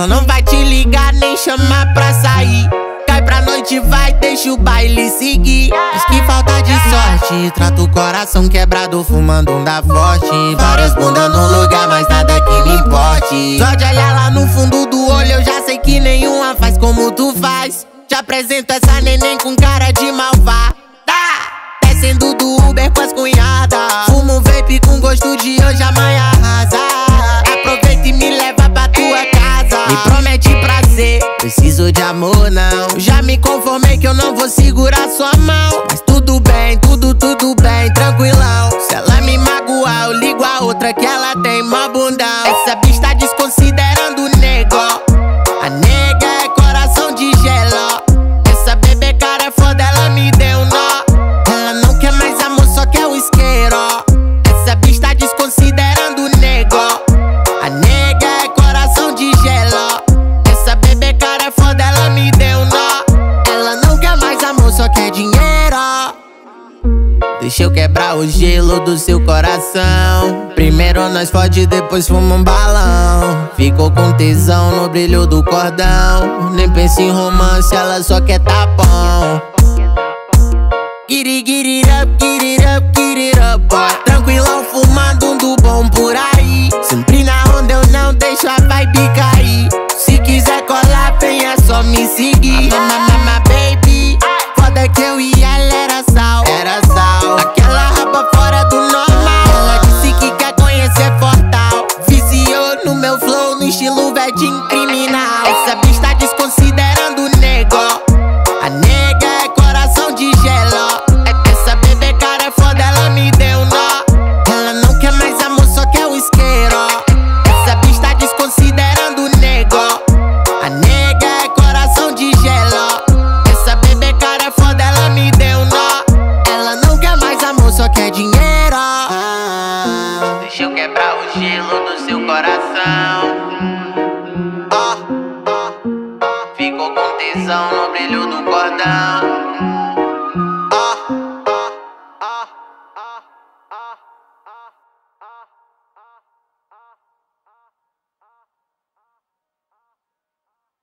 Ela não vai te ligar nem chamar pra sair. Cai pra noite, vai, deixa o baile seguir. Diz que falta de sorte, trata o coração quebrado fumando um da forte. Várias bundas no lugar, mas nada que me importe. Só de olhar lá no fundo do olho eu já sei que nenhuma faz como tu faz. Te apresento essa neném com cara de malvada, descendo do Uber com as cunhadas. Fumo um vape com gosto de hoje, amanhã arrasa. Aproveita e me leva pra tua casa. Me promete prazer, preciso de amor não. Já me conformei que eu não vou segurar sua mão. Mas tudo bem, tudo bem, tranquilão. Se ela me magoar, eu ligo a outra que ela tem mó bundão. Essa bicha tá desconsiderando o nego. A nega é coração de gelo. Essa bebê cara é foda, ela me deu nó. Ela não quer mais amor, só quer o isqueiro. Essa bicha tá desconsiderando o nego. A nega é coração de gelo. Essa bebê cara é foda, ela me deu nó. Ela não quer mais amor, só quer dinheiro. Deixa eu quebrar o gelo do seu coração. Primeiro nós fode, depois fuma um balão. Ficou com tesão no brilho do cordão. Nem pensa em romance, ela só quer tapão. Get it up, get it up, get it up, boy. Tranquilão fumando um do bom por aí. Sempre na onda eu não deixo a vibe cair. Se quiser colar, vem, é só me seguir. Mama, baby, foda que eu e ela era sal. Era sal, aquela raba fora do normal. Ela disse que quer conhecer Fortal. Viciou no meu flow, no estilo verdinho criminal. Essa bicha tá desconsiderando o nego. A nega é coração de gelo. Essa bebê cara é foda, ela me deu nó. Ela não quer mais amor, só quer o isqueiro. Essa bicha tá desconsiderando o nego. A nega é coração de gelo. Essa bebê cara é foda, ela me deu nó. Ela não quer mais amor, só quer dinheiro. Deixa eu quebrar o gelo do seu coração. Ficou com tesão no brilho do cordão.